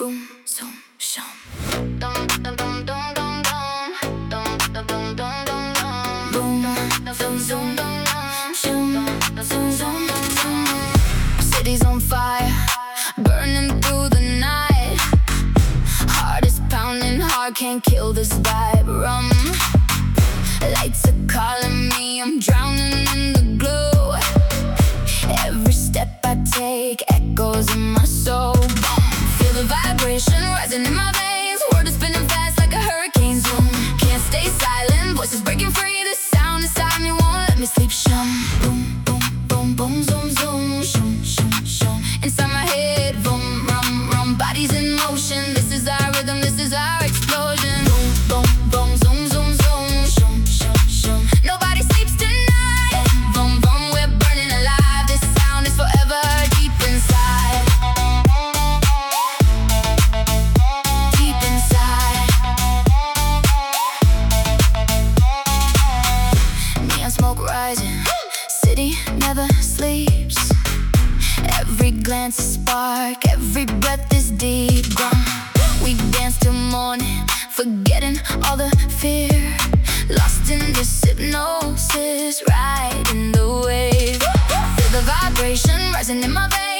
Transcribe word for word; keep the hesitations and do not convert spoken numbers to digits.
boom, zoom, shum. Dum dum dum dum dum dum. Dum dum dum dum dum dum. Boom, zoom, zoom, shum, zoom, zoom, zoom. City's on fire, burning through the night. Heart is pounding hard, can't kill this vibe. Rum, lights are calling me, I'm drowning in the glow. Every step I take echoes in my soul. Feel the vibration rising in my veins. World is spinning fast like a hurricane. Zoom, can't stay silent, voices breaking free. The sound inside me won't let me sleep. Shum, boom, boom, boom, boom, zoom, zoom, shum, shum, shum. Inside my head, boom, rum, rum, bodies in motion. This is our rhythm, this is our explosion. Boom, boom, boom, zoom, zoom, zoom, shum, shum, shum. Nobody sleeps tonight. Boom, boom, we're burning alive. This sound is forever deep inside. Deep inside. Neon smoke rising, city never sleeps. Every glance a spark, every breath is deep. Gone. We dance till morning, forgetting all the fear. Lost in this hypnosis, riding the wave. Feel the vibration rising in my veins.